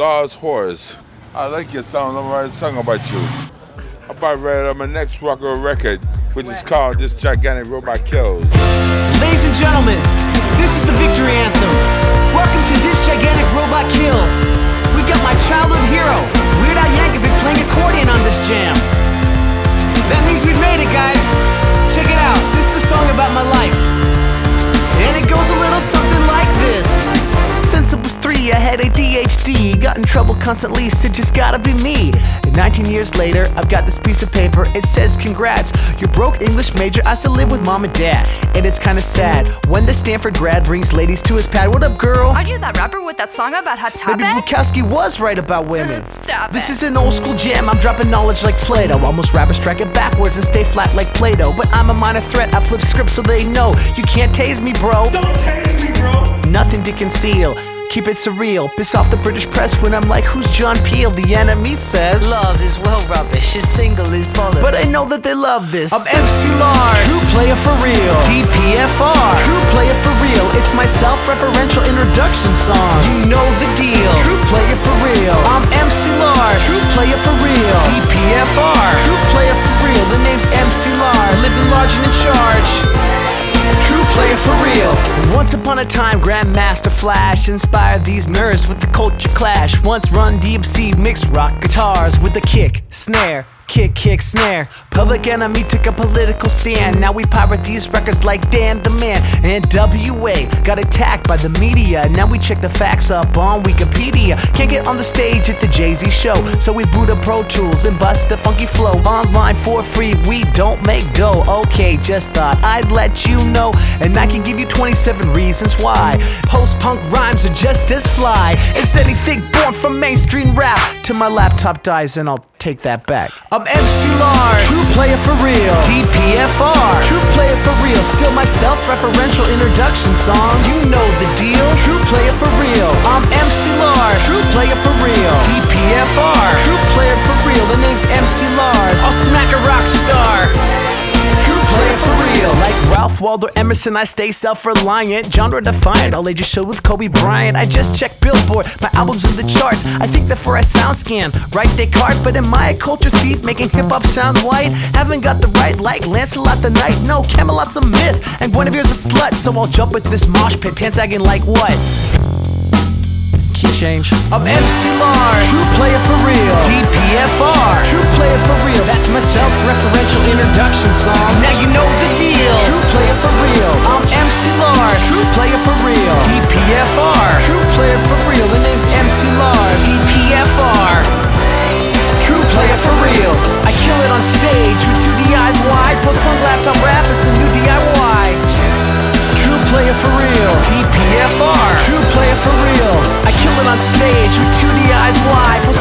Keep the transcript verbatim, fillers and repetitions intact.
Lars Horace. I like your song. I'm writing a song about you. I'm about to write on my next rocker record, which is called This Gigantic Robot Kills. Ladies and gentlemen, this is the victory anthem. Welcome to This Gigantic Robot Kills. We've got my childhood hero, Weird Al Yankovic, playing accordion on this jam. That means we've made it, guys. Check it out. This is a song about my life. And it goes a little something like this. Since I was three, I had A D H D. Got in trouble constantly, said just gotta be me. And nineteen years later, I've got this piece of paper. It says, congrats, you're broke English major. I still live with mom and dad. And it's kinda sad when the Stanford grad brings ladies to his pad. What up, girl? Are you that rapper with that song about hot topic? Baby Bukowski was right about women. Stop This it. is an old school jam. I'm dropping knowledge like Plato. Almost rappers track it backwards and stay flat like Play-Doh. But I'm a minor threat. I flip scripts so they know you can't tase me, bro. Don't tase me, bro. Nothing to conceal. Keep it surreal. Piss off the British press when I'm like, who's John Peel? The enemy says Lars is well rubbish, his single is bollocks. but I know that they love this. I'm M C Lars, true player for real. T P F R, true player for real. It's my self-referential introduction song. You know the deal, true player for real. I'm M C Lars, true player for real. T P F R, true player for real. The name's M C Lars, living large and in charge. True player for real. Once upon a time, Grandmaster Flash inspired these nerds with the culture clash. Once Run D M C mixed rock guitars with the kick, snare, kick, kick, snare. Public Enemy took a political stand. Now we pirate these records like Dan the Man. And W A got attacked by the media. Now we check the facts up on Wikipedia. Can't get on the stage at the Jay-Z show, so we boot up Pro Tools and bust a funky flow. Online for free, we don't make dough. Okay, just thought I'd let you know. And I can give you twenty-seven reasons why post-punk rhymes are just as fly as anything born from mainstream rap. Till my laptop dies and I'll take that back. I'm M C Lars, true player for real. T P F R, true player for real. Still my self-referential introduction song. You know the deal, true player for real. I'm M C Lars, true player for real. T P F R, true player for real. The name's M C Lars. I'll smack a rock star. True player for real. Like Ralph Waldo Emerson, I stay self-reliant, genre defiant. All ages show with Kobe Bryant. I just check Billboard, my album's in the charts. I think that for a sound scan, right Descartes. But am I a culture thief making hip-hop sound white? Haven't got the right like Lancelot the Knight. No, Camelot's a myth and Guinevere's a slut. So I'll jump with this mosh pit, pants sagging like what? Key change. I'm M C Lars, true player for real. T P F R, true player for real. That's my self-referential introduction song. Now you know the deal, true player for real. I'm M C Lars, true player for real. T P F R, true player for real. The name's M C Lars. T P F R, true player for real. I kill it on stage with two D Is wide. Post-punk laptop rap is the new D I Y. True player for real. T P F R, true player for real. I kill it on stage with two D Is wide.